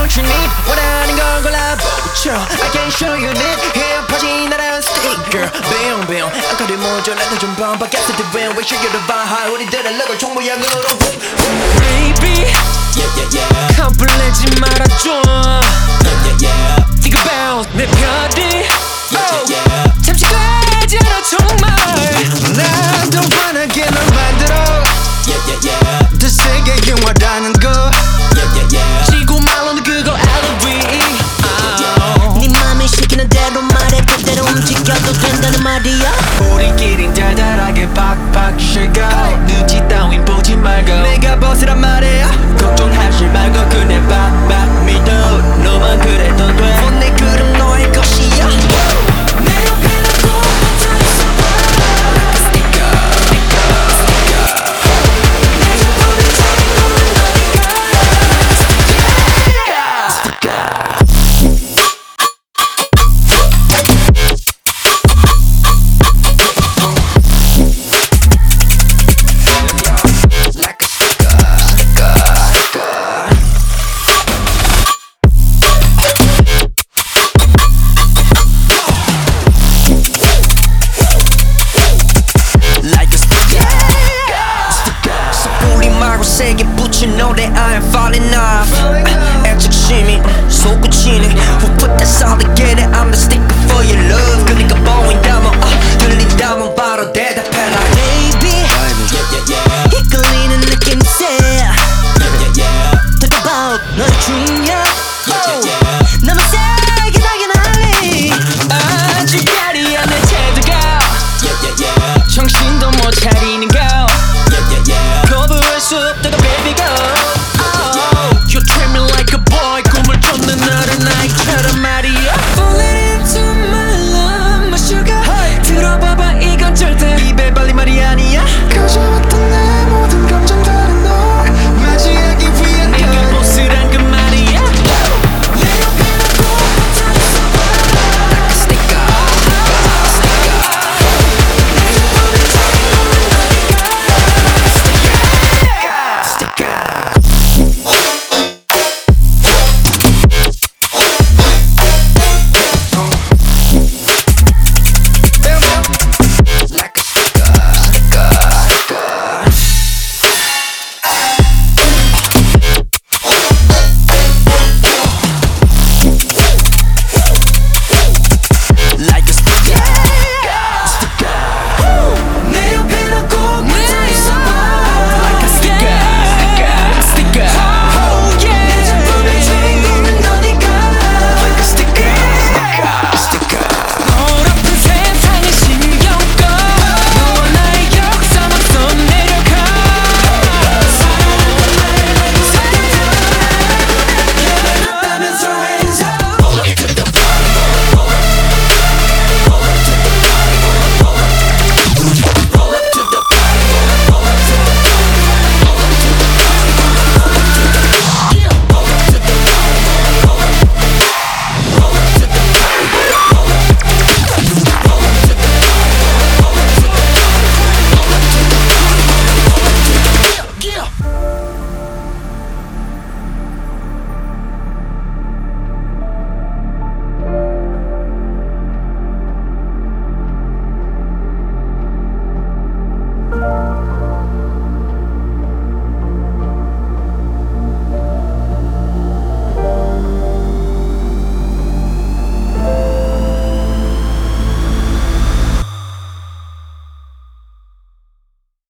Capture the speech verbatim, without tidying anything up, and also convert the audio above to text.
what you need 원하는 건 골라보죠 I can show you need 헤어 퍼진 나란 sticker Bam bam 안가를 모조 나도 좀 반박했을 때 when we should get the vibe 우리들의 럭을 총 모양으로 Baby Yeah yeah yeah 겁을 내지 말아줘 Yeah yeah yeah Think about 내 별이 Yeah yeah yeah 잠시 되지 않아 정말 난 더 환하게 널 만들어 Yeah yeah yeah 더 세게 영화라는 거 Yeah yeah yeah 지구 말로는 그걸 알아위 네 맘이 시키는 대로 말해 그대로 움직여도 된다는 말이야 우리끼린 달달하게 팍팍 쉐고 눈치 따윈 보지 말고 내가 벗으란 말이야 걱정하지 말고 그냥 팍팍 믿어 너만 그래도 돼내 그럼 너의 것이야 내 옆에 놓고 앉아있어봐 Sticker Sticker 내 전부를 잡은 너는 너니까 세게 붙인 노래 I am falling off 애착심이 솟구치네 Who put that solid get it I'm the sticker for your love 그니까 보인다면 uh, 들린다면 바로 대답해라